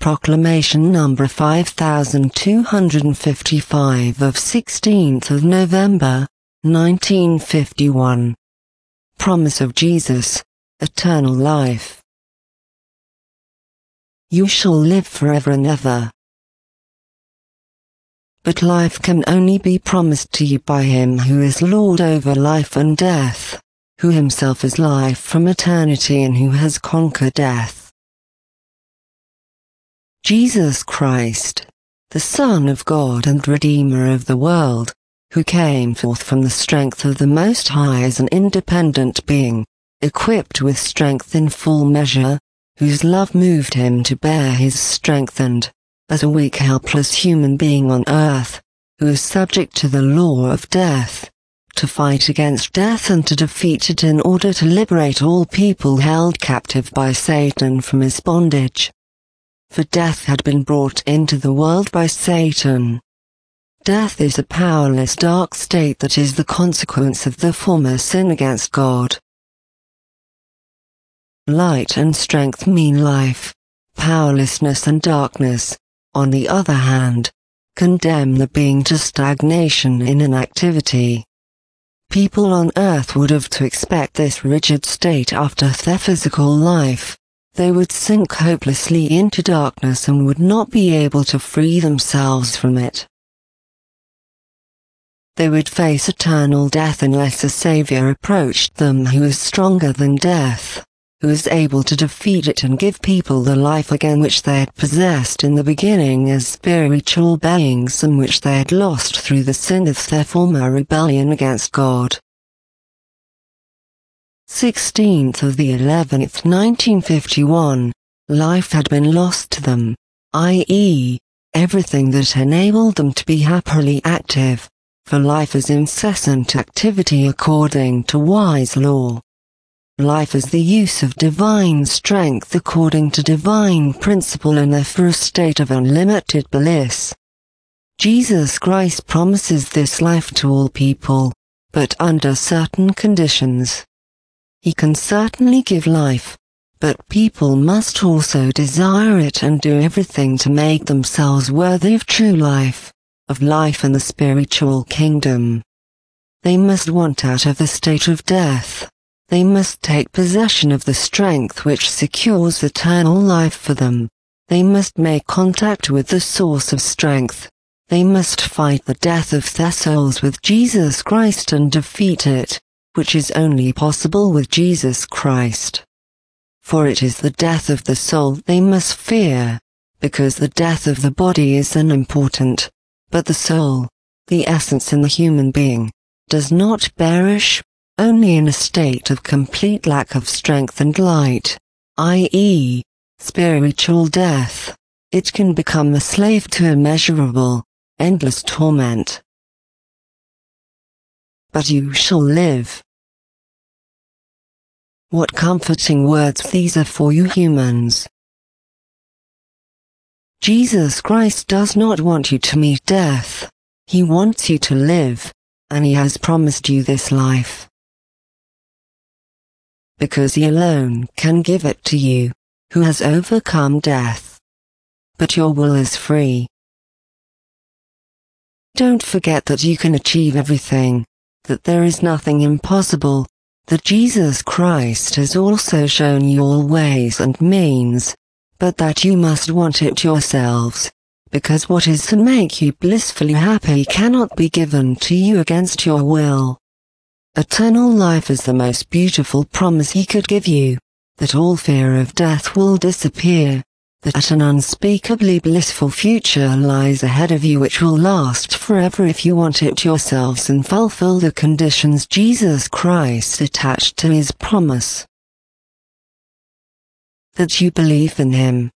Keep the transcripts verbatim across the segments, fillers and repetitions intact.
Proclamation number five thousand two hundred fifty-five of sixteenth of November, nineteen fifty-one. Promise of Jesus, eternal life. You shall live forever and ever. But life can only be promised to you by Him who is Lord over life and death, who Himself is life from eternity and who has conquered death. Jesus Christ, the Son of God and Redeemer of the world, who came forth from the strength of the Most High as an independent being, equipped with strength in full measure, whose love moved Him to bear His strength and, as a weak helpless human being on earth, who is subject to the law of death, to fight against death and to defeat it in order to liberate all people held captive by Satan from his bondage. For death had been brought into the world by Satan. Death is a powerless dark state that is the consequence of the former sin against God. Light and strength mean life, powerlessness and darkness, on the other hand, condemn the being to stagnation in inactivity. People on earth would have to expect this rigid state after their physical life. They would sink hopelessly into darkness and would not be able to free themselves from it. They would face eternal death unless a Savior approached them who is stronger than death, who is able to defeat it and give people the life again which they had possessed in the beginning as spiritual beings and which they had lost through the sin of their former rebellion against God. sixteenth of the eleventh nineteen fifty-one, life had been lost to them, that is, everything that enabled them to be happily active, for life is incessant activity according to wise law. Life is the use of divine strength according to divine principle and therefore a state of unlimited bliss. Jesus Christ promises this life to all people, but under certain conditions. He can certainly give life, but people must also desire it and do everything to make themselves worthy of true life, of life in the spiritual kingdom. They must want out of the state of death. They must take possession of the strength which secures eternal life for them. They must make contact with the source of strength. They must fight the death of their souls with Jesus Christ and defeat it, which is only possible with Jesus Christ. For it is the death of the soul they must fear, because the death of the body is unimportant, but the soul, the essence in the human being, does not perish, only in a state of complete lack of strength and light, that is, spiritual death, it can become a slave to immeasurable, endless torment. But you shall live. What comforting words these are for you humans. Jesus Christ does not want you to meet death. He wants you to live, and He has promised you this life. Because He alone can give it to you, who has overcome death. But your will is free. Don't forget that you can achieve everything, that there is nothing impossible, that Jesus Christ has also shown you all ways and means, but that you must want it yourselves, because what is to make you blissfully happy cannot be given to you against your will. Eternal life is the most beautiful promise He could give you, that all fear of death will disappear, that an unspeakably blissful future lies ahead of you which will last forever if you want it yourselves and fulfill the conditions Jesus Christ attached to His promise. That you believe in Him.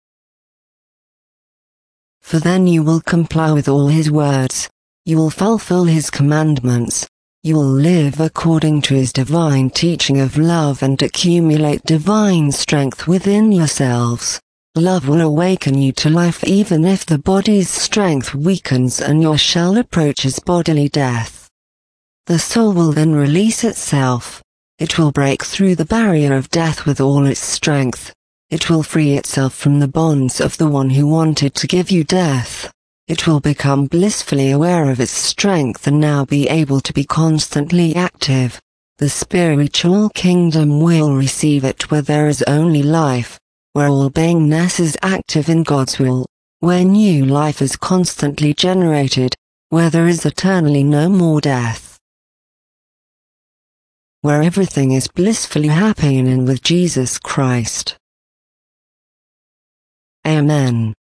For then you will comply with all His words, you will fulfill His commandments, you will live according to His divine teaching of love and accumulate divine strength within yourselves. Love will awaken you to life even if the body's strength weakens and your shell approaches bodily death. The soul will then release itself. It will break through the barrier of death with all its strength. It will free itself from the bonds of the one who wanted to give you death. It will become blissfully aware of its strength and now be able to be constantly active. The spiritual kingdom will receive it where there is only life, where all beingness is active in God's will, where new life is constantly generated, where there is eternally no more death, where everything is blissfully happy in and with Jesus Christ. Amen.